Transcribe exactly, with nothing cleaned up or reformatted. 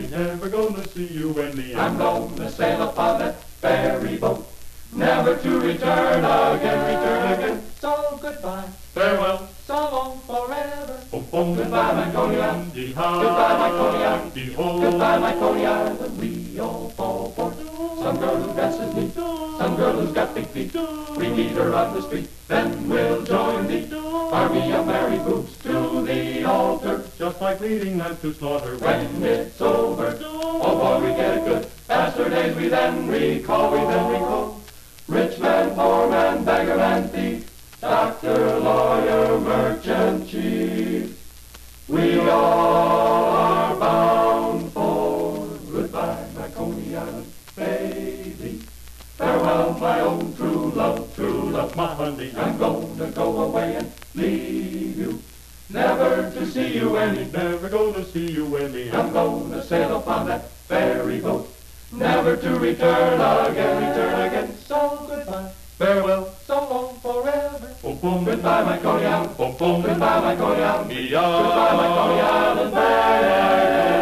never gonna see you any. I'm gonna sail upon that ferry boat, never to return again, return again. So goodbye, Farewell, so long forever. bum bum, Goodbye, my Coney Island. dee Goodbye, my Coney Island. dee ho. Goodbye, my Coney Island. We all fall for some girl who dresses neat, some girl who's got big feet. We meet her on the street, then we'll join the army of married boobs to the altar. Just like leading them to slaughter. When it's over, oh boy, we get it good. Faster days we then recall, we then recall. Rich man, poor man, beggar and thief, doctor, lawyer, merchant, chief. We all are bound for goodbye, my Coney Island baby. Farewell, my own true love, true love, My honey, I'm gonna go away and leave you, never to see you any. never gonna see you any. I'm gonna sail upon that ferry boat, never to return again, return again. So goodbye, Farewell, so long forever. bum bum, Goodbye, my Coney Island. bum bum, Goodbye, my Coney Island. dee Goodbye, my Coney Island. Bye.